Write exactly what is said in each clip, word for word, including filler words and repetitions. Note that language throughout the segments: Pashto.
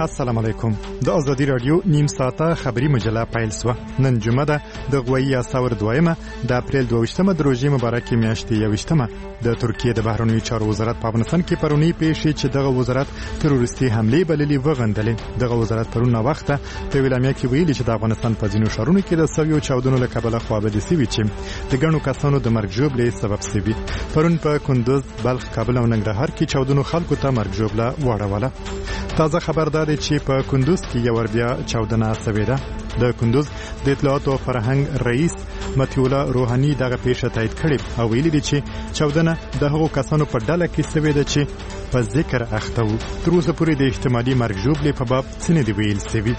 السلام علیکم. د ازادي رادیو نیم ساعته خبری مجله پیل سوه. نن جمعه ده د غویی اساور دویمه د اپریل دویشتمه د روژې مبارکې میاشتې یویشتمه. د ترکیه د بهرنیو چارو وزارت په افغانستان کې پرونی پیښې چې دغه وزارت تروریستي حمله بللې وغندلې. دغه وزارت پرون وخته په ویلامیا کې ویلي چې د افغانستان په ځینو ښارونو کې د سویو چاودنو له کبله خوابدي سوي چې د ګڼو کسانو د مرګ ژوبلې سبب سوي. پرون په کندوز، بلخ، کابل او ننګرهار کې چاودنو خلکو ته مرګ ژوبله واړوله. تازه خبر ده چې په کندوز کې یو ور بیا چاودنه سوې ده. د کندوز د اطلاعات او فرهنګ رئیس متیولا روحانی دغه پیښه تایید کړې او ویلي دي چې چاودنه د هغو کسانو په ډله کې سوې ده چې په ذکر اخته وو. تر اوسه پورې د احتمالي مرګ ژوبلې په باب څه نه دي ویل سوي.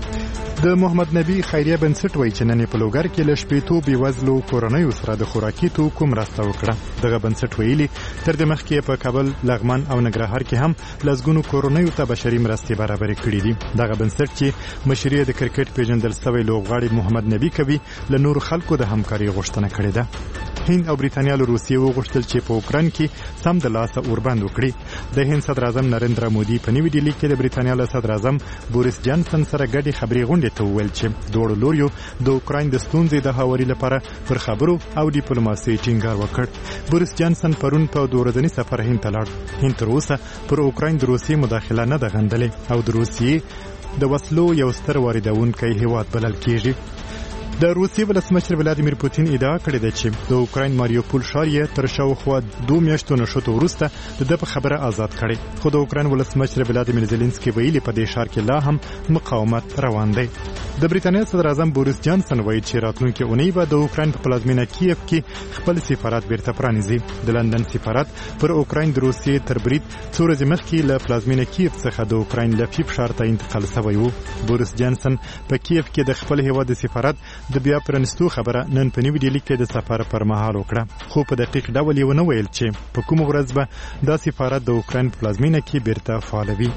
د محمد نبی خیریه بنسټ وایي چې نن په لوګر کې له شپېتو بېوزلو کورنیو سره د خوراکي توکو مرسته وکړه. دغه بنسټ ویلي تر دې مخکې په کابل، لغمان او ننګرهار کې هم لسګونو کورنیو ته بشري مرستې برابرې کړې دي. دغه بنسټ چې مشري د کرکټ پیژندل شوی لوبغاړي محمد نبی کوي له نور خلکو د همکاري غوښتنه کړې ده. هند او برېټانیا له روسیې وغوښتل چې په اوکراین کې سم د لاسه اوربند وکړي. د هند صدر اعظم نریندرا مودي په نوي ډیلي کې د برېټانیا له صدر اعظم بوریس جانسن سره ګډې خبرې غونډې ته وویل چې دواړو لوریو د اوکراین د ستونزې د هواري لپاره پر خبرو او ډیپلوماسۍ ټینګار وکړ. بوریس جانسن پرون په دوه ورځني سفر هند ته لاړ. هند تر اوسه پر اوکراین د روسیې مداخله نه ده غندلې او د روسیې د وسلو یو ستر واردونکی هیواد بلل کیږي. د روسیې ولسمشر ولادیمیر پوتین ادعا کړې ده چې د اوکراین ماریوپول ښار یې تر شاوخوا دوه میاشتو نښتو وروسته د ده په خبره آزاد کړی. خو د اوکراین ولسمشر ولادیمیر زيلنسکي ویلي په دې ښار کې لا هم مقاومت روان دی. د برېټانیا صدر اعظم بوریس جانسن وایي چې راتلونکي اونۍ به د اوکراین په پلازمینه کیف کې خپل سفارت بیرته پرانیزي. د لندن سفارت پر اوکراین د روسیې تر برید څو ورځې مخکې له پلازمینه کیف څخه د اوکراین لفیف ښار ته انتقال شوی و. بوریس جانسن په کیف کې د خپل هیواد د سفارت د بیا پرانستو خبره نن په نوي ډیلي کې د سفر پر مهال وکړه. خو په دقیق ډول یې ونه ویل چې په کومه ورځ به دا سفارت د اوکراین په پلازمینه کې بیرته فعالوي.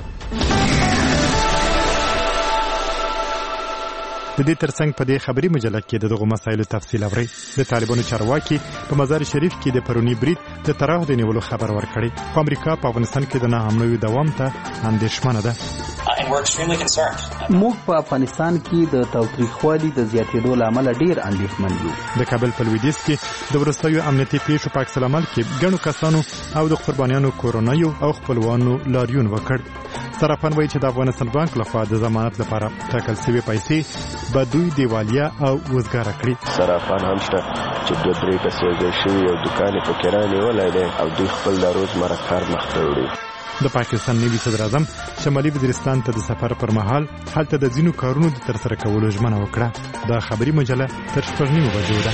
د دې ترڅنګ په دې خبري مجله کې دغه مسایلو تفصیل اورئ. د طالبانو چارواکي په مزار شریف کې د پرونی برید د طرح د نیولو خبر ورکړی. خو امریکا په افغانستان کې د ناامنیو دوام ته اندېښمنه ده. موږ په افغانستان کې د تاوتریخوالي د زیاتېدو له امله ډېر اندېښمن یو. د کابل په لویدیځ کې د وروستیو امنیتي پیښو په عکس العمل کې ګڼو کسانو او د قربانیانو کورنیو او خپلوانو لاریون وکړ. صرافان وایي چې د افغانستان بانک لخوا د ضمانت لپاره ټاکل شوې پیسې به دوی دیوالیا او وزګاره کړي. صرافان هم شته چې دوه درې کسې یوځای شوي او دوکان یې پکې رانیولی دی او دوی خپل د روزمره کار مخته وړي. د پاکستان نوي صدر اعظم شمالي وزیرستان ته د سفر پر مهال هلته د ځینو کارونو د ترسره کولو ژمنه وکړه. دا خبري مجله تر شپږ نیمو بجو ده.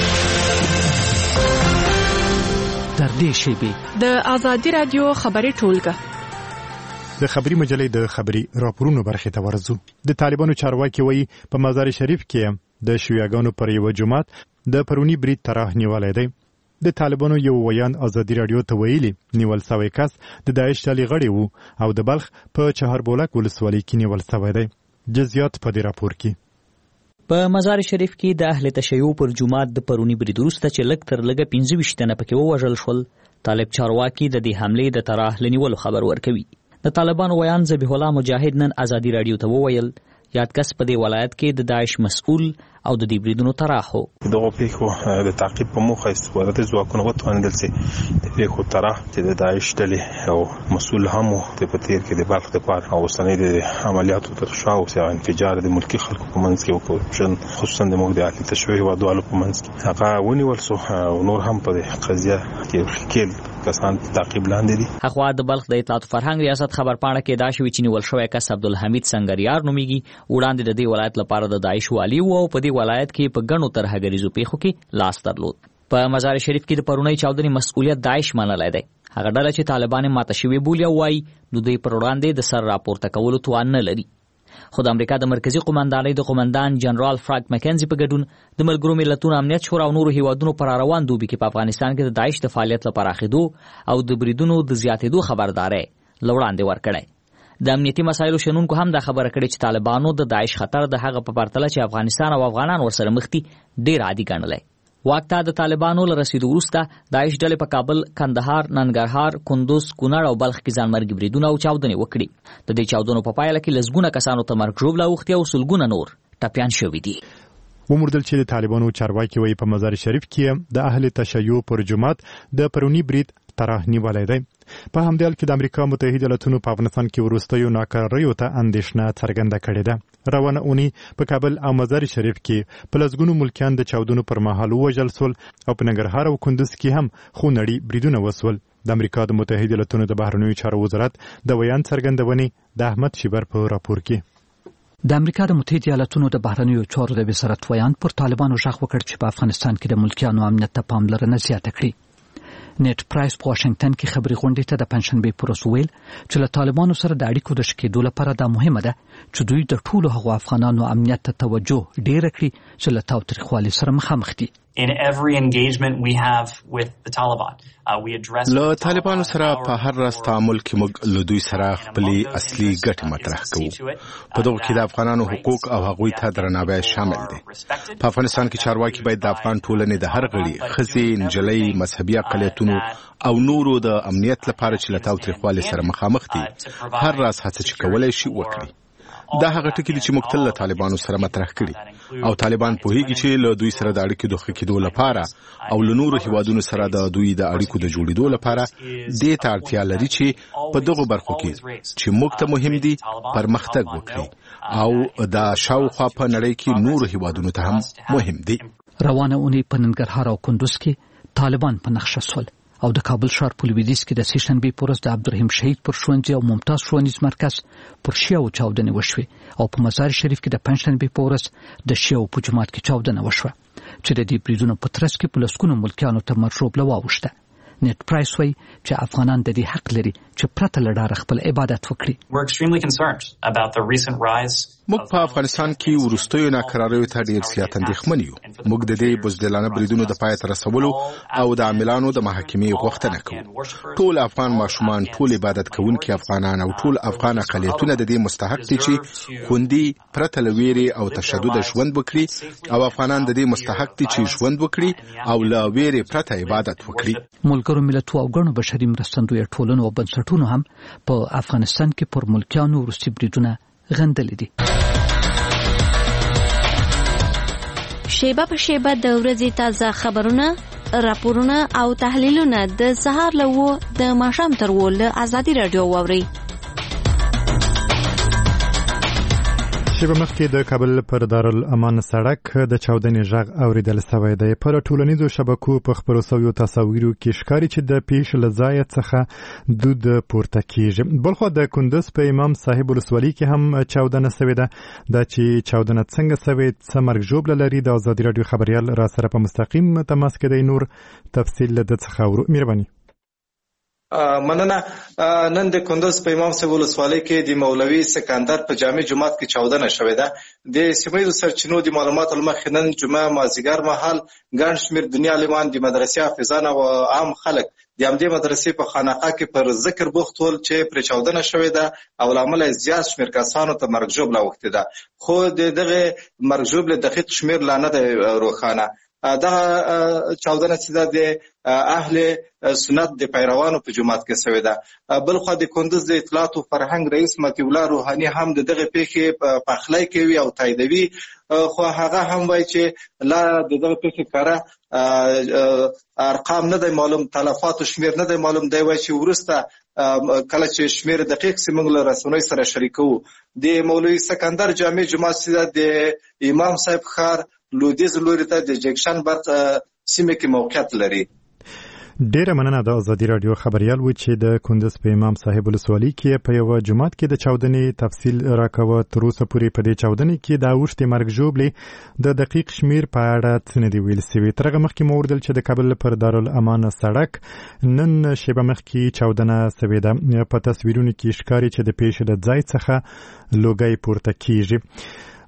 تر دې شیبې د ازادي رادیو خبري ټولګه د خبري مجلې د خبري راپورونو برخې ته ورځو. د طالبانو چارواکي وایي په مزار شریف کې د شیعاګانو پر یو جماعت د پرونی برید طرح نیولای دی. د طالبانو یو ویان ازادي رادیو ته ویلي نیول شوی کس د داعش ډلې غړی وو او د بلخ په چهاربولک ولسوالۍ کې نیول شوی دی. جزئیات په دې راپور کې. په مزار شریف کې د اهل تشیع پر جماعت د پرونی برید وروسته چې لږ تر لږه پنځه ویشت تنه پکې ووژل شول، طالب چارواکي د دې حملې د طرح لنیولو خبر ورکوي. د طالبانو ویان ذبیح الله مجاهد نن ازادي رادیو ته وویل یاد کس په دې ولایت کې د داعش مسؤل او د دې بریدونو طرح هو. دغه پیښو د تعقیب په موخه استخباراتي ځواکونه وتوانېدل چې د پیښو طرح چې د داعش ډلې او مسؤل هم د پتیر کې د بلخ د پار او سنې د عملیاتو تر شا او انفجار د ملکی خلکو په منځ کې وکړ، خصوصا د موږ د اهل تشیع هیوادوالو په منځ کې هغه ونیول شو او نور هم په قضیه کې خېل کسان تعقیب لاندې دي. هغه د بلخ د اطلاعات فرهنګ ریاست خبرپاڼه کې دا شوی چې نیول شوی کس عبدالحمید سنگریار نومیږي. وړاندې د دې ولایت لپاره د داعش والی وو او په دې ولایت کې په ګڼو ترهګریزو پیښو کې لاس درلود. په مزار شریف کې د پرونی چاودنې مسؤلیت داعش منلی دی. هغه ډله چې طالبان ماته شوی بولي وایي نو دوی پر وړاندې د سر راپورته کولو توان نه لري. خو د امریکا د مرکزی قومندانۍ د قومندان جنرال فرانک مکنزي په ګډون د ملګرو ملتونو امنیت شورا او نورو هیوادونو پر روان دوبي کې په افغانستان کې د داعش د فعالیت لپاره اخیدو او د بریدونو د زیاتېدو خبرداري لوړاندې ورکړي. د امنیتي مسایلو شنونکو هم دا خبره کړې چې طالبانو د داعش خطر د هغه په پرتله چې افغانستان او افغانان ورسره مخ دي ډېر عادي ګڼلی. واک ته د طالبانو له رسیدو وروسته داعش ډلې په کابل، کندهار، ننګرهار، کندوز، کونړ او بلخ کې ځانمرګي بریدونه او چاودنې وکړي. د دې چاودنو په پایله کې لسګونه کسانو ته مرګ ژوبله اوښتې او سلګونه نور ټپیان شوي دي. وموردل چې د طالبانو چارواکي وایي په مزار شریف کې د اهل تشیع پر جماعت د پرونی برید طرح نیولای دی. په همدې حال کې د امریکا متحده ایالاتونو په افغانستان کې وروستیو ناکراریو ته اندېښنه څرګنده کړې ده. روانه اونۍ په کابل او مزار شریف کې په لسګونو ملکیان د چاودنو پر مهال ووژل سول او په ننګرهار او کندوز کې هم خونړي بریدونه وسول. د امریکا د متحده ایالاتونو د بهرنیو چارو وزارت د ویان څرګندونې د احمد شیبر په راپور کې. د امریکا د متحده ایالاتونو د بهرنیو چارو د وزارت ویان پر طالبانو ژغ وکړ چې په افغانستان کې د ملکیانو امنیت ته پاملرنه زیاته کړي. نیټ پرایس په واشنگټن کې خبري غونډې ته د پنځشنبه پر ورځ ویل چې له طالبانو سره د اړیکو د شکېدو لپاره دا مهمه ده چې دوی د ټولو هغو افغانانو امنیت ته توجه ډېر کړي چې له تاوتریخوالي سره مخامخ دي. In every engagement we have with the Taliban, uh, we address له طالبانو سره په هر راز تعامل کې موږ له دوی سره خپلې اصلي ګټې مطرح کوو. په دغه کې د افغانانو حقوق او هغوی ته درناوی شامل دي. په افغانستان کې چارواکي باید د افغان ټولنې د هر غړي، ښځې، نجلۍ، مذهبي اقلیتونو او نورو د امنیت لپاره چې له تاوتریخوالي سره مخامخ دي هر راز هڅه چې کولای شي وکړي. دا هغه ټکي دي چې موږ تل له طالبانو سره مطرح کړي او طالبان پوهیږي چې له دوی سره د اړیکو د ښه کېدو لپاره او له نورو هیوادونو سره د دوی د اړیکو د جوړېدو لپاره دې ته اړتیا لري چې په دغو برخو کې چې موږ ته مهم دي پرمختګ وکړي او دا شاوخوا په نړۍ کې نورو هیوادونو ته هم مهم دي. روانه اونۍ په ننګرهار او کندوز کې طالبان په نقشه سول او د کابل ښار په لویدیځ کې د سې شنبې په ورځ د عبدالرحیم شهید پر ښوونځي او ممتاز ښوونیز مرکز پر شیعو چاودنې وشوې او په مزار شریف کې د پنځشنبې په ورځ د شیعو په جومات کې چاودنه وشوه چې د دې بریدونو په ترڅ کې په لسګونو ملکیانو ته مرګ ژوبله واوښته. نیټ پرایس وایي چې افغانان د دې حق لري چې پرته له ډاره خپل عبادت وکړي. موږ په افغانستان کې وروستیو ناکراریو ته ډېر زیات اندېښمن یو. موږ د دې بزدلانه بریدونو د پای ته رسولو او د عاملانو د محاکمې غوښتنه کوو. ټول افغان ماشومان، ټول عبادت کوونکي افغانان او ټول افغان اقلیتونه د دې مستحق دي چې خوندي پرته له ویرې او تشدد ژوند وکړي او افغانان د دې مستحق دي چې ژوند وکړي او له ویرې پرته عبادت وکړي. ملګرو ملتونو او ګڼو بشري مرستندویه ټولنو او بنسټونو هم په افغانستان کې پر ملکیانو وروستي بریدونه غندلي دي. شیبه په شیبه د ورځې تازه خبرونه، راپورونه او تحلیلونه د سهار له وو د ماښام تر وو له ازادي رادیو واوري. شیبه مخکې د کابل پر دارالامان سړک د چاودنې غږ اوریدل شوی دی. پر ټولنیزو شبکو په خپرو شویو تصاویرو کې ښکاري چې د پیښې له ځایه څخه دود پورته کیږي. بلخو د کندوز په امام صاحب ولسوالۍ کې هم چاودنه شوې ده. دا چې چاودنه څنګه شوې، څه مرګ ژوبله لري، د ازادي رادیو خبریال را سره په مستقیم تماس کې دی. نور تفصیل له ده څخه اورو. مهرباني. مننه. نن د کندوز په امام صاحب ولسوالۍ کې د مولوي سکندر په جامع جماعت کې چاودنه شوې ده. د سیمه سرچینو د معلوماتو لمخې نن جمعه مازیګر مهال ګڼ شمېر دنیا عالمان د مدرسې حافظان او عام خلک د همدې مدرسې په خانقاه کې پر ذکر بوخت ول چې پر چاودنه شوې ده او له امله زیات شمېر کسانو ته مرګ ژوبله اوښتې ده. خو د دغه مرګ ژوبلې دقیق شمېر لا نه دی روښانه. دا چاودنه چې د اهل سنت د پیروانو په جماعت کې شوې ده. بلخو د کندوز د اطلاعات او فرهنګ رئیس مطیع الله روحاني هم د دغه پیښې پخلی کوي او تاییدوي، خو هغه هم وایي چې لا د دغه پیښې کاره ارقام نه دی معلوم، تلفاتو شمیر نه دی معلوم. دی وایي چې وروسته کله چې شمیر دقیق سي موږ له رسنیو سره شریکو. د مولوي سکندر جامع جماعت چې د امام صاحب ښار لودیز لوري ته د جکشن برق سیمه کې موقعیت لري. ډیره مننه. د ازادي رادیو خبریال و چې د کندوز په امام صاحب ولسوالۍ کې په یو جماعت کې د چاودنې تفصیل راکوه. تر اوسه پورې په دې چاودنې کې د اوښتې مرګ ژوبلې د دقیق شمیر په اړه څه نه دي ویل سوي. تر هغه مخکې مو اوریدل چې د کابل پر دارالامان سړک نن شیبه مخکې چاودنه شوې ده. په تصویرونو کې ښکاري چې د پیښې له ځای څخه لوګی پورته کیږي.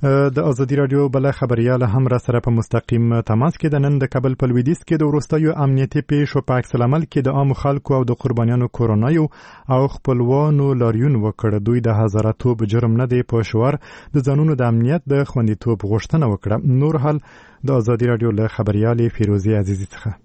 د ازادي رادیو بل خبريال هم را سره په مستقیم تماس کې د نن د کابل په لویدیځ کې د وروستیو امنیتي پیښو په عکس العمل کې د عام خلکو او د قربانیانو کورونایو او خپلوانو لاریون وکړ. دوی د هزارتوب جرم نه دی پوښور د ځانونو د امنیت د خوندیتوب غوښتنه وکړه. نور حال د ازادي رادیو له خبريال فیروزی عزیزی څخه.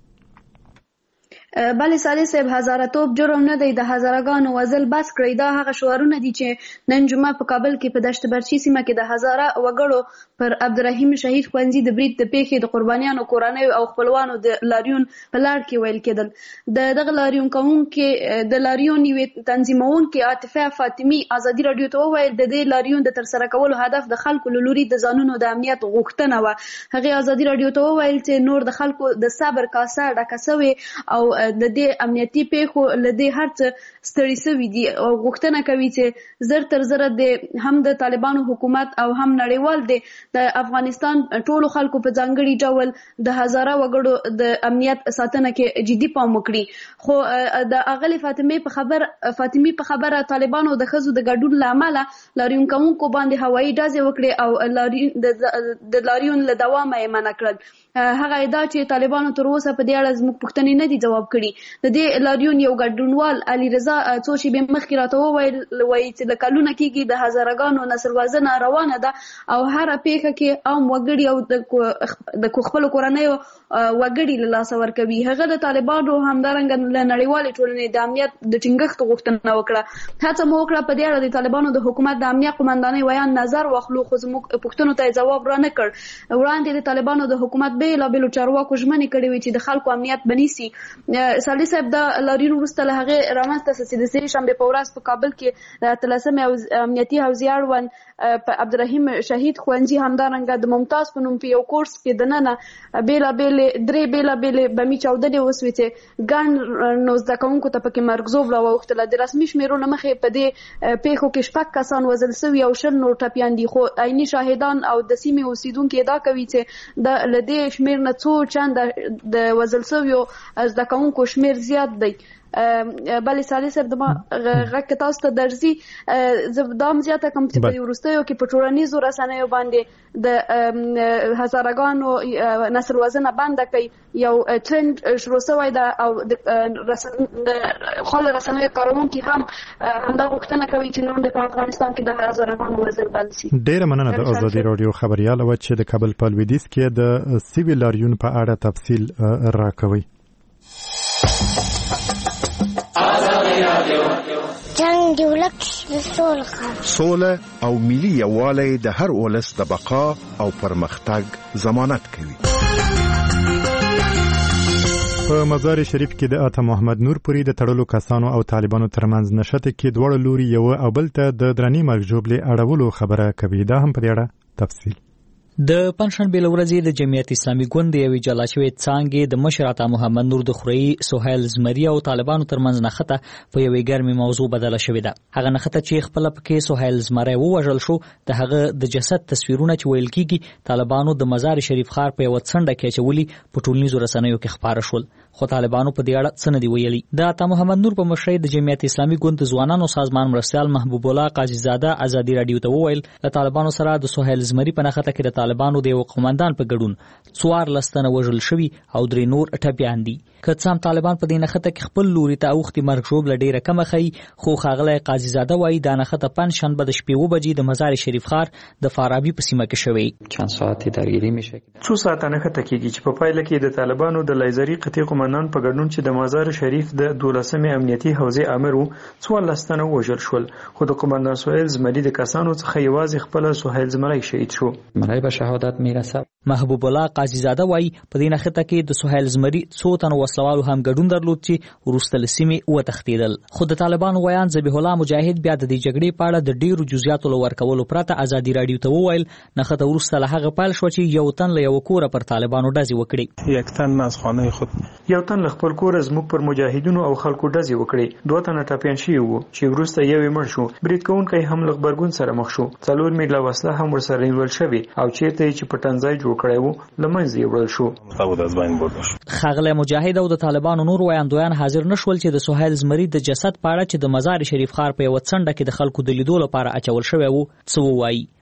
بله صالح صاحب هزارتوب جرم نه دی، د هزارګانو وزل بس کړی. دا هغه شعارونه دي چې نن جمعه په کابل کې په دشت برچی سیمه کې د هزاره وګړو پر عبدالرحیم شهید ښوونځي د برید د پیښې د قربانیانو کورنیو او خپلوانو د لاریون په لړ کې ویل کېدل. د دغه لاریون کوونکې د لاریون یوې تنظیمونکې عاطفه فاطمی ازادي رادیو ته وویل د دې لاریون د ترسره کولو هدف د خلکو له لوري د ځانونو د امنیت غوښتنه وه. هغې ازادي رادیو ته وویل چې نور د خلکو د صبر کاسه ډکه سوې او د دې امنیتي پیښو له دې هر څه ستړي سوي دي او غوښتنه کوي چې زر تر زره د هم د طالبانو حکومت او هم نړیوال د افغانستان ټولو خلکو په ځانګړي ډول د هزاره وګړو د امنیت ساتنه کې جدي پام وکړي. خو د اغلی فاطمه په خبر فاطمی په خبره طالبانو د ښځو د ګډون له امله لاریون کوونکو باندې هوایي ډزې وکړې او لاریون د لاریون له دوامه یې منع کړل. هغه ادعا چې طالبانو تر اوسه په دې اړه زموږ پوښتنې نه دي ځواب کړي. د دې لاریون یو ګډونوال علي رضا څو شېبې مخکې راته وویل وایي چې د کلونه کېږي د هزارګانو نسل وژنه روانه ده او هره پیښه کې عام وګړي او د خپلو کورنیو وګړي له لاسه ورکوي. هغه د طالبانو همدارنګه له نړیوالې ټولنې د امنیت د ټینګښت غوښتنه وکړه. هڅه مو وکړه په دې اړه د طالبانو د حکومت د امنیت قومندانۍ ویان نظر واخلو، خو زموږ پوښتنو ته ځواب را نه کړ. وړاندې د طالبانو د حکومت بېلابېلو چارواکو ژمنې کړې وې چې د خلکو امنیت بنیسي. صالح صاحب د لاریون وروسته له هغې رامنځته شوه چې د سې شنبې په ورځ په کابل کې د اتلسمې امنیتي حوزې اړوند په عبدالرحیم شهید ښوونځي همدارنګه د ممتاز په نوم په یو کورس کې دننه بېلابېلې درې بېلابېلې بمي چاودنې وسوې چې ګڼ نو زده کوونکو ته پکې مرګ ژوبله واوښتله. د رسمي شمېرو نه مخې په دې پیښو کې شپږ کسان وژل سوي او شل نور ټپیان دي، خو عیني شاهدان او د سیمې اوسېدونکي ادعا کوي چې د له دې شمېر نه څو چنده د وژل سویو زده کوونکو شمېر زیات دی. بلې صالح صاحب د ما غږ که تاسو ته درځي زه دا هم زیاته کوم چې په وروستیو کې په ټولنیزو رسنیو باندې د هزارګانو نسل وژنه بنده کوي یو ټرند شروع شوی ده او د خپلو رسنیو کاروونکي هم همدا غوښتنه کوي چې نور د افغانستان کې د هزارګانو وژل بند شي. ډېره مننه د ازادي رادیو خبریاله وه چې د کابل په لویدیځ کې د سیویل لاریون په اړه تفصیل راکوي. جنگ دی ولک سول خوا سوله او ملي یووالی د هر ولس د بقا او پرمختګ ضمانت کوي. په مزار شریف کې د اته محمد نور پوری د تړلو کسانو او طالبانو ترمنځ نشته کې دوړ لوري یو او بل ته د درنی مرګ جوړلې اړولو خبره کوي. دا هم په دې اړه تفصیل. د پنځشنبې له ورځې د جمعیت اسلامي ګوند د یوې جلا شوې څانګې د مشر عطا محمد نور د خوري سهیل زمری او طالبانو ترمنځ نښته په یوې ګرمې موضوع بدله شوې ده. هغه نښته چې خپله پکې سهیل زمری ووژل شو د هغه د جسد تصویرونه چې ویل کېږي طالبانو د مزار شریف ښار په یوه څنډه کې اچولي په ټولنیزو رسنیو کې خپاره شول، خو طالبانو په دې اړه څه نه دي ویلي. د عطا محمد نور په مشرۍ د جمعیت اسلامي ګوند د ځوانانو سازمان مرستیال محبوب الله قاضي زاده ازادي رادیو ته وویل له طالبانو سره د سهیل زمری په نښته کې د طالبانو د یو قومندان په ګډون څوارلس تنه وژل شوي او درې نور ټپیان دي. که څه هم طالبان په دې نښته کې خپل لوري ته اوښتې مرګ ژوبله ډېره کمه ښیي، خو ښاغلی قاضي زاده وایي دا نښته پنجشنبه د شپې اووه بجې د مزار شریف ښار د فارابي په سیمه کې شوې. چند ساعتې درگیری میشه. څو ساعته نښته کېږي چې په پایله کې د طالبانو د لیزري قطعې قومندان په ګډون چې د مزار شریف د دولسمې امنیتي حوزې امر و څوارلس تنه وژل شول، خو د قومندان سهیل زمري د کسانو څخه یوازې خپله سهیل زمری شهید شو. مرای به شهادت میرسه. محبوب الله قاضي زاده وایي په دې نښته کې د سهیل زمري څو تنو وسلوالو هم ګډون درلود چې وروسته له سیمې وتښتېدل. خو د طالبانو ویان ذبیح الله مجاهد بیا د دې جګړې په اړه د ډېرو جزئیاتو له ورکولو پرته ازادي راډیو ته وویل نښته وروسته له هغه پیل شوه چې یو تن له یوه کوره پر طالبانو ډزې وکړي. یک تن از خانه خود یو تن له خپل کوره زموږ پر مجاهدینو او خلکو ډزې وکړي. دوه تنه ټپیان شوي وو چې وروسته یو یې مړ شو. برید کوونکی هم له غبرګون سره مخ شو. څلور میله وسله هم ورسره نیول شوې او چېرته یې چې پټنځای جوړ کړی و له منځه یې وړل شو. ښاغلی مجاهد او د طالبانو نور ویاندویان حاضر نشول چې د سهیل زمري د جسد په اړه چې د مزار شریف ښار په یوه څنډه کې د خلکو د لیدو لپاره اچول شوی و څه ووایي.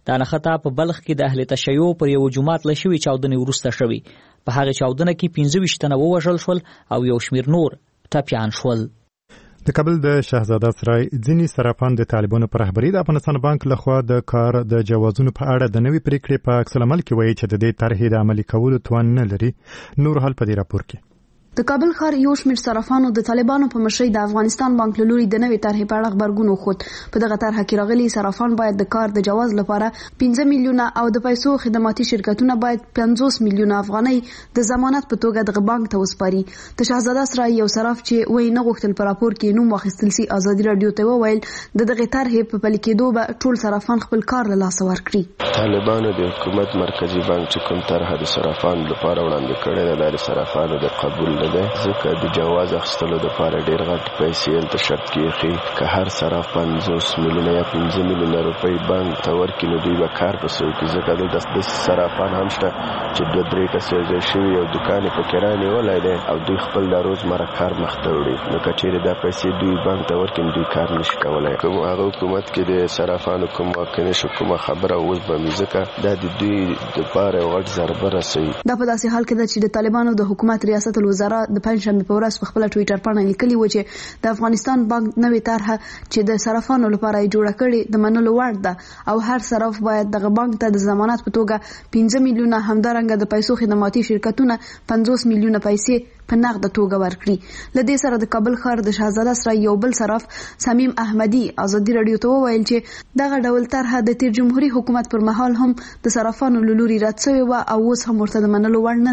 دا نښته په بلخ کې د اهل تشیع پر یو جماعت له شوي چاودنې وروسته شوي. په هغه چاودنه کې پنځه ویشت تنه ووژل شول او یو شمېر نور ټپیان شول. د کابل د شهزاده سرای ځینې صرافان د طالبانو پر رهبرۍ د افغانستان بانک لخوا د کار د جوازونو په اړه د نوې پریکړې په عکس العمل کې وایي چې د دې طرحې د عملي کولو توان نه لري. نور حال په دې راپور کې د کابل ښار یو شمېر صرافانو د طالبانو په مشرۍ د افغانستان بانک له لوري د نوې طرحې په اړه غبرګون وښود. په دغه طرحه کې راغلي صرافان باید د کار د جواز لپاره پنځه میلیونه او د پیسو خدماتي شرکتونه باید پنځوس میلیونه افغانۍ د ضمانت په توګه دغه بانک ته وسپاري. د شهزاده سرای یو صراف چې وایي نه غوښتل په راپور کې نوم واخیستل سي ازادي راډیو ته وویل د دغه طرحې په پلي کېدو به ټول صرافان خپل کار له لاسه ورکړي. طالبانو د حکومت مرکزی بانک چې کوم طرحه د صرافانو لپاره وړاندې کړې ده د صرافانو د قبول نه ده، ځکه د جواز اخیستلو لپاره ډېر غټ پیسې هلته شرط کېږي. که هر صراف پنځوس میلیونه یا پنځه میلیونه روپۍ بانک ته ورکړي نو دوی به کار پسې وکړي، ځکه دلته داسې صرافان هم شته چې دوه درې کسه ځای شوي او دوکان یې پکې رانیولی دی او دوی خپل د روزمره کار مخته وړي. نو که چېرې دا پیسې دوی بانک ته ورکړي نو دوی کار نشي کولی. کوم هغه حکومت کې د صرافانو کوم واقع نشو کومه خبره اوس به مې ځکه دا د دوی دپاره یو غټ ضربه رسوي. دا په داسې حال کې ده چې د طالبانو د حکومت ریاست الوزرا د پنجشنبې په ورځ په خپل ټویټر باندې لیکلي و چې د افغانستان بانک نوې طرحه چې د صرافانو لپاره یې جوړه کړې د منلو وړ ده او هر صراف باید دغه بانک ته د ضمانت په توګه پنځه میلیونه همدارنګه د پیسو خدماتي شرکتونه پنځوس میلیونه پیسې په نقد توګه ورکړي. له دې سره د کابل ښار د شهزاده سرای یو بل صراف صمیم احمدي ازادي راډیو ته وویل چې دغه ډول طرحه د تیر جمهوریت حکومت پر مهال هم د صرافانو له لوري رد شوې وه او اوس هم ورته د منلو وړ نه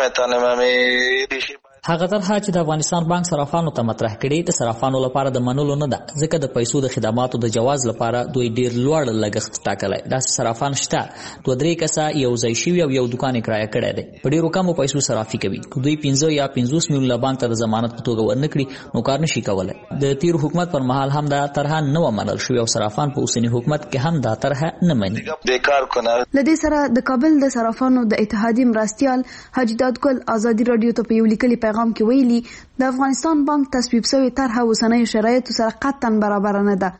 ده. هغه طرحه چې د افغانستان بانک صرافانو ته مطرح کړي د صرافانو لپاره د منلو نه ده، ځکه د پیسو د خدماتو د جواز لپاره دوی ډیر لوړ لګښت ټاکلی. داسې صرافان شته دوه درې کسه یو ځای شوي او یو دوکان یې کرایه کړی دی، په ډیرو کمو پیسو صرافي کوي. که دوی پنځه یا پنځوس میلیونه بانک ته د ضمانت په توګه ورنه کړي نو کار نشي کولی. د تیر حکومت پر مهال هم دا طرحه نه وه منل شوې او صرافان په اوسني حکومت کې هم دا طرحه نه مني. له دې سره د کابل د صرافانو د اتحادیې مرستیال حاجي دادګل ازادي راډیو ته په یو لیکلي پیغام کې ویلي د افغانستان بانک تصویب شوی طرحه اوسنیو شرایطو سره قطعا برابر نه ده.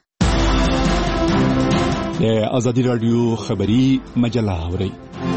د ازادي راډیو خبري مجله اورئ.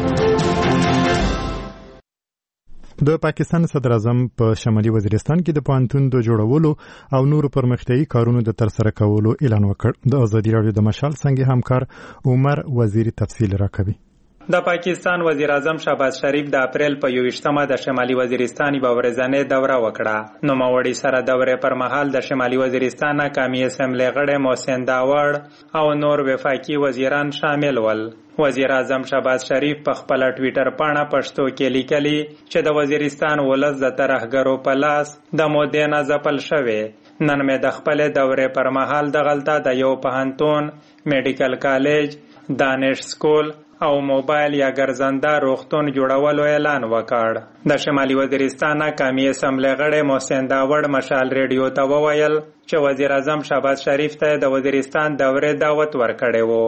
د پاکستان صدر اعظم په شمالي وزیرستان کې د پوهنتون د جوړولو او نورو پرمختیايي کارونو د ترسره کولو اعلان وکړ. د ازادي راډیو د مشال څنګه همکار عمر وزیر تفصیل راکوي. د پاکستان وزیر اعظم شهباز شریف د اپریل په یوویشتمه د شمالي وزیرستان یوه ورځنۍ دوره وکړه. نوموړي سره دورې پر مهال د شمالي وزیرستان قومي اسمبلۍ غړی محسن داوړ او نور وفاقي وزیران شامل ول. وزیر اعظم شهباز شریف په خپل ټویټر پاڼه پښتو کې لیکلي چې د وزیرستان ولس د ترهګرو په لاس د مودې نه ځپل شوی. نن مې د خپلې دورې پر مهال دغلته د یو پوهنتون، میډیکل کالج، دانش سکول او موبایل یا ګرځنده روغتون جوړولو اعلان وکړ. د شمالي وزیرستان قومي اسمبلۍ غړی محسن داوړ مشال ریډیو ته وویل چې وزیر اعظم شهباز شریف ته د وزیرستان دورې دعوت ورکړی و.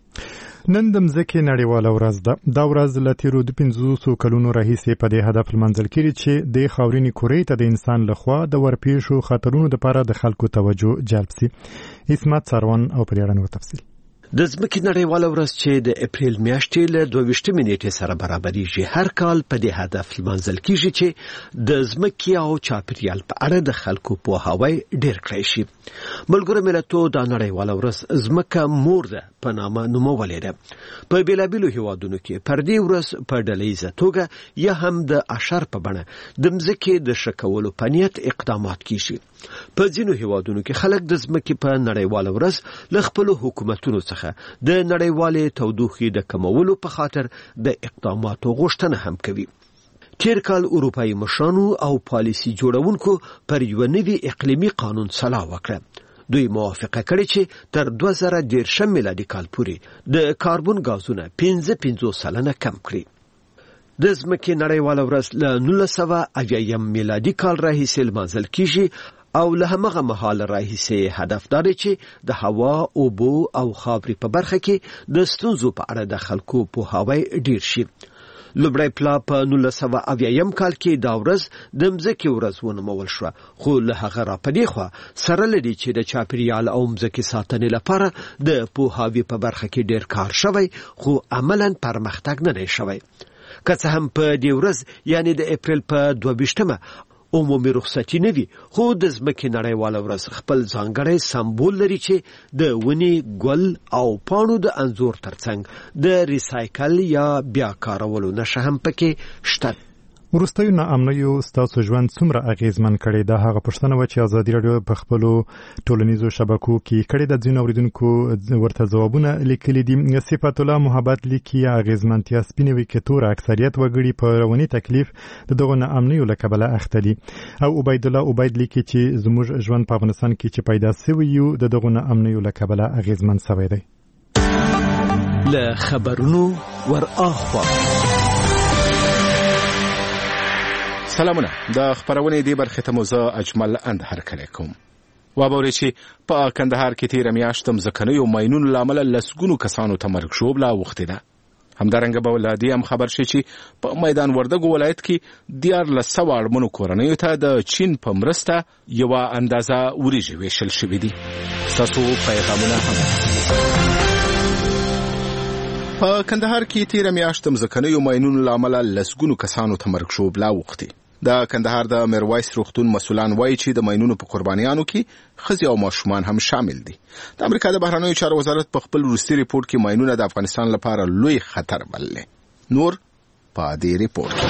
نن د مځکې نړیواله ورځ ده. دا ورځ له تیرو د پنځوسو کلونو راهیسې په دې هدف لمانځل کېږي چې د خاورینې کرې ته د انسان لخوا د ورپېښو خطرونو دپاره د خلکو توجه جلب سي. عصمت سروان او په دې اړه نور تفصیل. د ځمکې نړیواله ورځ چې د اپریل میاشتې له دوه ویشتمې نیټې سره برابرېږي هر کال په دې هدف لمانځل کېږي چې د ځمکې او چاپیریال په اړه د خلکو پوهاوی ډېر کړی شي. ملګرو ملتونو دا نړیواله ورځ ځمکه مور ده په نامه نومولې ده. په بېلابېلو هېوادونو کې پر دې ورځ په ډلهییزه توګه یا هم د اشر په بڼه د ځمکې د ښه کولو په نیت اقدامات کېږي. په ځینو هېوادونو کې خلک د ځمکې په نړیواله ورځ له خپلو حکومتونو څخه د نړیوالې تودوخې د کمولو په خاطر د اقداماتو غوښتنه هم کوي. تیر کال اروپایي مشرانو او پالیسي جوړونکو پر یو نوي اقلیمي قانون صلاح وکړه. دوی موافقه کړې چې تر دوه زره دېرشم میلادي کال پورې د کاربن غازونه پنځه پنځوس سلنه کم کړي. د ځمکې نړیواله ورځ له نولس سوه اویایم میلادي کال راهیسې لمانځل کېږي او له همغه مهال راهیسې هدف دا دی چې د هوا، اوبو او خاورې په برخه کې د ستونزو په اړه د خلکو پوهاوی ډیر شي. لومړی پلا په نولس سوه اویایم کال کې دا ورځ د مځکې ورځ ونومول شوه، خو له هغه را پدې خوا سره لري چې د چاپیریال او مځکې ساتنې لپاره د پوهاوي په برخه کې ډېر کار شوی، خو عملاً پرمختګ نه دی شوی. که څه هم په دې ورځ یعنی د اپریل په دوه ویشتمه عمومي رخصتي نه وي، خو د ځمکې نړیواله ورځ خپل ځانګړی سمبول لري چې د ونې، ګل او پاڼو د انځور ترڅنګ د ریسایکل یا بیا کارولو نښه هم پکې شته. وروستیو ناامنیو ستاسو ژوند څومره اغیزمن کړی؟ دا هغه پوښتنه وه چې ازادي راډیو په خپلو ټولنیزو شبکو کې کړې ده. ځینو اورېدونکو ورته ځوابونه لیکلي دي. صفت الله محبت لیکي اغیزمنتیا سپینې وي که توره، اکثریت وګړي په رواني تکلیف د دغو ناامنیو له کبله اخته دي. او عبیدالله عبید لیکي چې زموږ ژوند په افغانستان کې چې پیدا سوی یو د دغو ناامنیو له کبله اغیزمن سوی دی. له خبرونو ور اخوا سلامونه. د خبرونې دی برخه ته موزه اجمل اندهر کړی کوم. وابوري چې په کندهار کې تیر میاشت مزکنیو ماینونو لامل لسګونو کسانو ته مرګ شوبله وخت ده. همدارنګه به ولادي هم خبر شي چې په میدان وردګو ولایت کې دیار لسو اړمنو کورنیو ته د چین په مرسته یو اندازه وریجې ویشل شوې دي. تاسو پیغامونه هم په کندهار کې تیر میاشت مزکنیو ماینونو لامل لسګونو کسانو ته مرګ شوبله وخت ده. د کندهار د میرویس روغتون مسؤلان وایي چې د ماینونو په قربانیانو کې ښځې او ماشومان هم شامل دي. د امریکا د بهرنیو چارو وزارت په خپل وروستي ریپورت کې ماینونه د افغانستان لپاره لوی خطر بللي. نور په دې ریپورت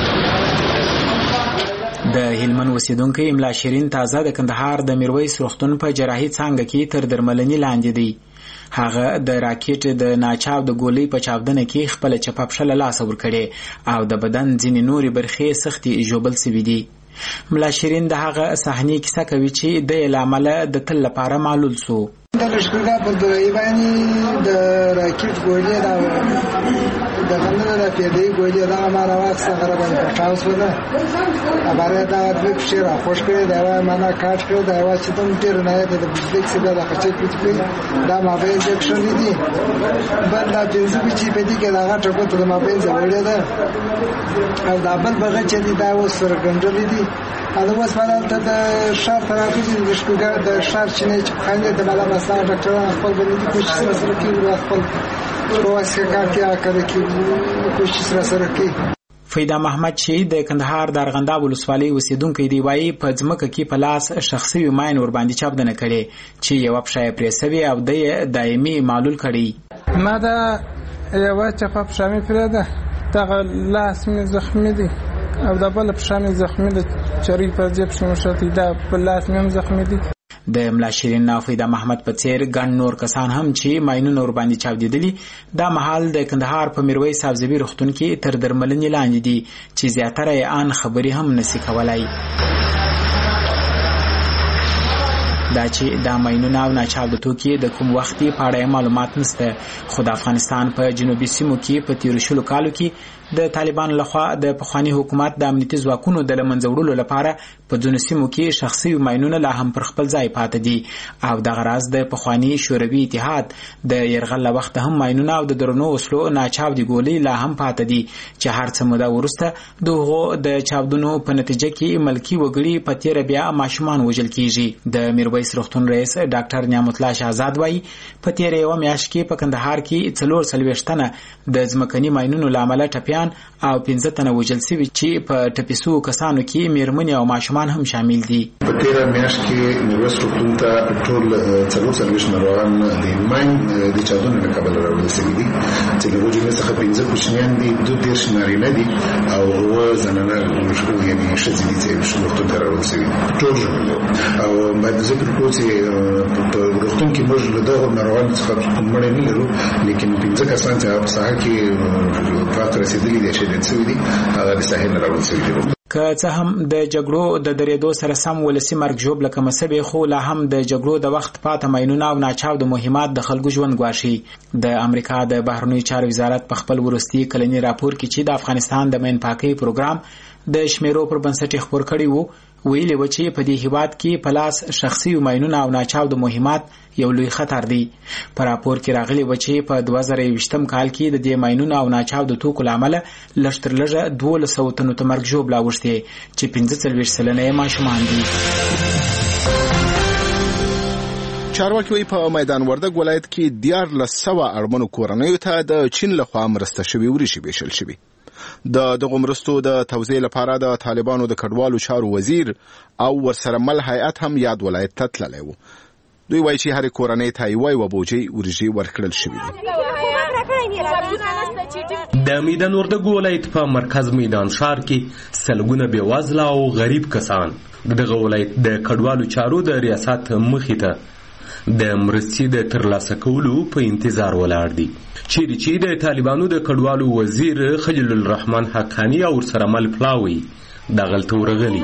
د هلمند اوسیدونکو املا شیرین تازه د کندهار د میرویس روغتون په جراحي څانګه کې تر درملنې لاندې دی. هغه د راکټ د ناچاو د ګولۍ په چاودنه کې خپل چپاپشه له لاسه ورکړې او د بدن ځینې نورې برخې سختي ژوبل سوي دي. ملا شیرین د هغه صحنې کیسه کوي چې د له امله د تل لپاره معلول سو. د لشکرګاه په دوی باندې د راکټ ګولۍ دا د غنډه د پیډې ګولۍ دا ماره واخ څنګه باندې پټاو شو ده. اباره دا د شیر خوش کړی دا معنا کاټ کړو دا وا چې تم ډیر نه ده د بزدک څخه دا خچې پټ دا موبایل جکشن دي. بل دا جنسي چې په دې کې دا غټه کوته د موبایل زوړې ده او دا بل بغه چې دا وس سرګندلې دي. دا اوس باندې د شهر ترافیک د لشکرګاه د شهر چې نه خانه د بالا مسا ډاکټرانو خپل باندې کوشش سره کوي خپل کواسه کار کې اکر کې کوشش سره کوي. فیدا محمد چې د کندهار د ارغنداب ولسوالۍ اوسیدونکی دی وایي په ځمکه کې په لاس شخصي ماین ور باندې چاودنه کړي چې یو پښه پرې سوي او د دایمي معلول کړي. ما دا یو چپه پښه مې پرې ده دغه لاس مې زخمی دي او دا بل پښه مې زخمی ده چری په جیب شمشتي دا په لاس مې زخمی دي. د ملا شیرین او فیدا محمد په څیر ګڼ نور کسان هم چې ماینونه ور باندې چاودیدلي دا مهال د کندهار په میرویس سبزبي روغتون کې تر درملنې لاندې دي چې زیاتره یې ان خبري هم نسی کولای. دا چې دا ماینونه او ناچاوده توکي د کوم وختي په اړه معلومات نشته، خو د افغانستان په جنوبي سیمو کې په تیر شلو کالو کې د طالبان لخوا د پخوانی حکومت د امنیتي ځواکونو د لمنځه وړلو لپاره په ځینو سیمو کې شخصي ماینونه لا هم پر خپل ځای پاتې دي او د غراز د پخوانی شوروي اتحاد د يرغل وخت هم ماینونه او د درنو وسلو ناچاودي ګولۍ لا هم پاتې دي چې هر څه موده ورسته دغه د چاودنو په نتیجه کې ملکی وګړي په تیر بیا ماشومان وژل کیږي. د میرویس روغتون رئیس ډاکټر نعمت الله شهزاد وایي په تیر یو میاشت کې په کندهار کې څلور سلويشتنه د ځمکني ماینونو لامل ټپیان او پنځه تنه وژل شوي چې په ټپیسو کسانو کې میرمنې او ماشومان هم شامل دي. په تیر میاشت کې میرویس روغتون ته ټول څلور سلويشت ناروغان د ماین د چاودنې له کبله راوړل شوي دي چې له وجې څخه پنځه کوچنیان دي، دوه دېرش نارینه دي او اووه زنانه یعنې ښځې دي چې روغتون ته راوړل شوي دي. ټول ژوندي او باید ذکر وکړو چې په روغتون کې موږ له دغو ناروغانو څخه مړی نه لرو، لیکن پنځه کسان چې په ساحه کې فاق رسېدلي دي چې شهید شوي دي هغه د ساحې نه راوړل شوي دي. که څه هم د جګړو د درېدو سره سم ولسی مرګ ژوبله کمه سوې، خو لا هم د جګړو د وخت پاته ماینونه او ناچاوده مهمات د خلکو ژوند ګواښي. د امریکا د بهرنیو چارو وزارت په خپل وروستي کلني راپور کې چې د افغانستان د ماین پاکۍ پروګرام د شمیرو پر بنسټ خبر کړی وو ویلي و چې په دې هیواد کې په لاس شخصي ماینونه او ناچاوده مهمات یو لوی خطر دی. په راپور کې راغلي و چې په دوه زره یوویشتم کال کې د دې ماینونو او ناچاوده توکو له امله لږ تر لږه دولس سوه تنو ته مرګ ژوبله اوښتې چې پنځه څلوېښت سلنه یې ماشومان دي. چارواکي وایي په میدان وردګ ولایت کې دیارلس سوه اړمنو کورنیو ته د چین لخوا مرسته شوي وریجې ویشل شوي. د دغو مرستو د توزیع لپاره د طالبانو د کډوالو چارو وزیر او ورسره مل هیئت هم یاد ولایت ته تللی و. دوی وایي چې هرې کورنۍ ته یوه یوه بوجۍ وریجې ورکړل شوي دي. د میدان وردګ ولایت په مرکز میدان ښار کې سلګونه بېوزله او غریب کسان دغه ولایت د کډوالو چارو د ریاست مخې ته د مرستې د ترلاسه کولو په انتظار ولاړ دي، چیرې چې د طالبانو د کډوالو وزیر خلیل الرحمن حقانی او ورسره مل پلاوي دغلته ورغلي.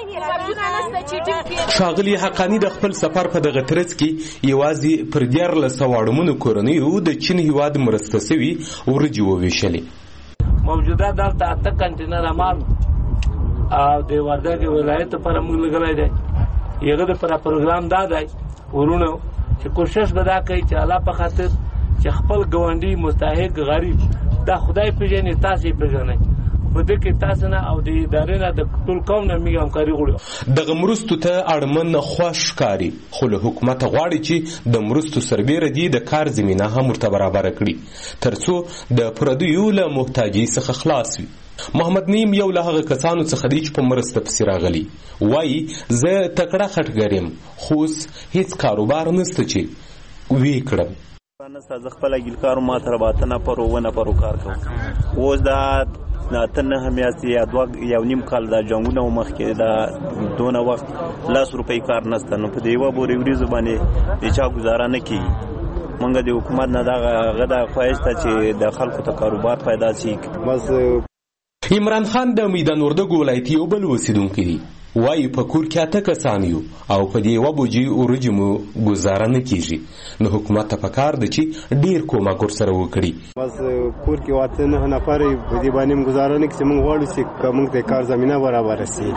ښاغلي حقانی د خپل سفر په دغه ترڅ کې یوازې پر دیارلس سوه اړمنو کورنیو د چین هیواد مرسته سوي وریجې وویشلې. موجوده دلته اته کنټینره مال او د وردګ ولایت لپاره موږ لګولی دی. هغه دپاره پروګرام دا دی ورونو چې کوشش به دا کوي چې الله په خاطر چې خپل ګاونډي مستحق غریب دا خدای پیژني، تاسو یې پیژنئ. په دې کې تاسو نه او د ادارې نه د ټول قوم نه موږ همکاري غواړو. دغه مرستو ته اړمن خوښ ښکاري، خو له حکومته غواړي چې د مرستو سربیره دي د کار زمینه هم ورته برابره کړي تر څو د پردیو له محتاجۍ څخه خلاص وي. محمد نیم یو له هغه کسانو څخه دی چې په مرسته پسې راغلی. وایي زه تکړه خټګر یم خو اوس هیڅ کاروبار نشته چې وی کړم. نسته زه خپله ګیلکار ما تر به اته نفرو اووه نفرو کار کوم. اوس دا اته نهه میاشتې یا دوه یو نیم کال دا جنګونه و مخکې دا دونه وخت لس روپۍ کار نشته، نو په دې یوه بورې وریځو باندې د چا ګزاره نه کېږي. موږ د حکومت نه دغه هغه دا خواهش ته چې د خلکو ته کاروبار پیدا شي. بس عمران خان د میدان وردګ ولایت یو بل اوسیدونکی دی. وایي په کور کې اته کسان یو او په دې یوه بوجۍ وریجې مو ګزاره نه کېږي، نو حکومت ته پکار ده چې ډېر کومک ورسره وکړي. بس کور کې اته نهه نفر یې په دې باندې هم ګزاره نه کړي چې موږ غواړو چې که موږ ته کار زمینه برابره شي.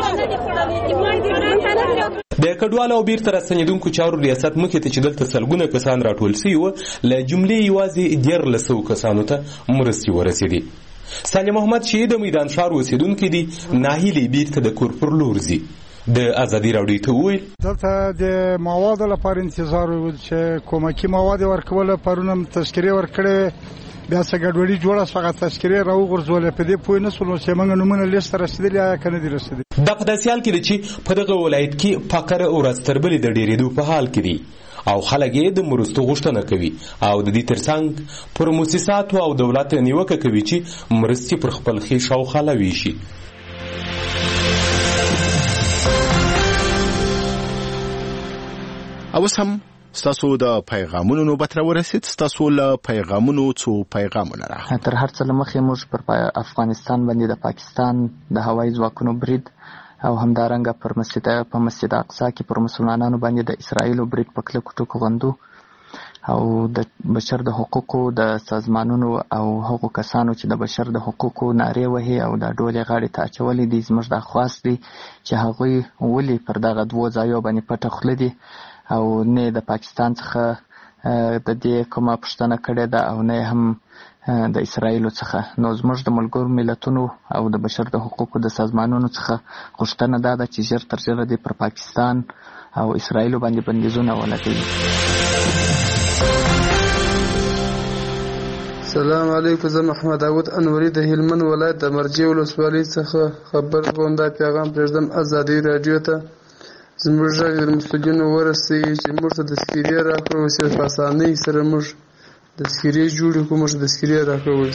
د کډوالو او بیرته راستنېدونکو چارو ریاست مخې ته چې دلته سلګونه کسان راټول سوي وه، له جملې یوازې دیارلس سوو کسانو ته مرستې ورسېدې. سالم محمد چې د میدان ښار اوسیدونکی دی ناهیلې بیرته د کور پر لور ځي. د ازادي راډیو ته وویل دلته د موادو لپاره انتظار و چې کومکي مواد ورکول پرونم تذکرې ورکړې بیا څه ګډوډي جوړه فقط تذکرې راوغورځولې په دې پوه نه شولو چې موږ نومونه لیست رسېدلي یا که نه دي رسېدلي. دا په داسې حال کې دی چې په دغه ولایت کې فقر ورځ تر بلې د ډېرېدو په حال کې دی او خلک یې د مرستو غوښتنه کوي او د دې ترڅنګ پر مؤسساتو او دولت نیوکه کوي چې مرستې پر خپل ښې شاوخوا لویشي. اوس هم ستاسو د پیغامونو نوبت راورسید. ستاسو له پیغامونو څو پیغامونه راغلل. تر هر څه له مخکې موږ پر افغانستان باندې د پاکستان د هوایي ځواکونو برید او همدارنګه پر مسجد په مسجد اقصا کې پر مسلمانانو باندې د اسرائیلو برید په کلکو ټکو غندو او د بشر د حقوقو د سازمانونو او هغو کسانو چې د بشر د حقوقو نارې وهي او د ډولې غاړې ته اچولې دي زموږ دا خواست دی چې هغوی ولې پر دغه دوو ځایو باندې پټه خوله دي او نه د پاکستان څخه د دې کومه پوښتنه کړې ده او نه هم د اسرائیلو څخه. نو زموږ د ملګرو ملتونو او د بشر د حقوقو د سازمانونو څخه غوښتنه دا ده چې ژر تر ژره دې پر پاکستان او اسرائیلو باندې بندیزونه ولګوي. السلام علیکم، زه محمد عود انوري د هلمند ولایت د مرجې ولسوالۍ څخه خبر کوم. دا پیغام پرېږدم ازادي راډیو ته. زموږ غږ د مسؤلینو ورسوي چې موږ ته تذکیرې راکړو چې په اسانۍ سره موږ تذکیرې جوړې کړو، موږ تذکیرې راکړو.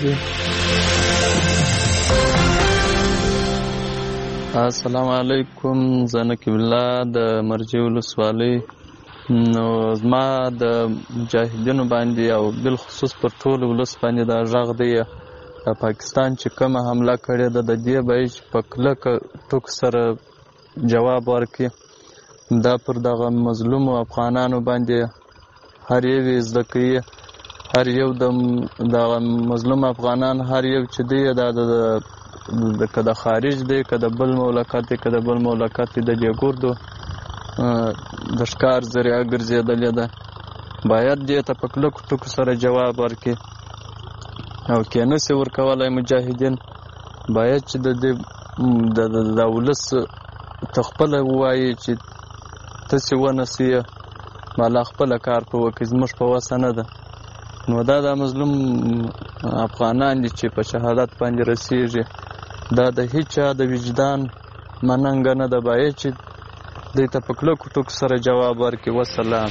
السلام علیکم، زه نقیب الله د مرجې ولسوالۍ. نو زما د مجاهدینو باندې او بالخصوص پر ټول ولس باندې دا غږ دی د پاکستان چې کومه حمله کړې ده د دې باید چې په کلکه ټوک سره جواب ورکړي. دا پر دغه مظلومو افغانانو باندې هر یو زده کوي، هر یو د دغه مظلوم افغانان هر یو چې دی دا د که د خارج دی که د بل مملکت دی که د بل مملکت دی د دې ګردو د ښکار ذریعه ګرځېدلې ده. باید دې ته په کلکو ټکو سره جواب ورکړي او که نسي ورکولی مجاهدین باید چې د دې د ولس ته خپله ووایي چې تاسې ونسي بالا خپله کار په وکړي زموږ په وسه نه ده. نو دا د مظلوم افغانان دي چې په شهادت باندې رسیږي دا د هیچ چا د وجدان مننګه نه ده. باید چې دوی ته په کلکو ټکو سره جواب ورکړي. وسلام.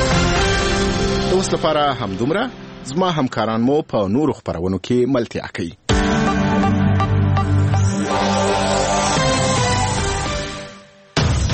د اوس لپاره همدومره. زما همکاران مو په نورو خپرونو کې ملتیا کوي.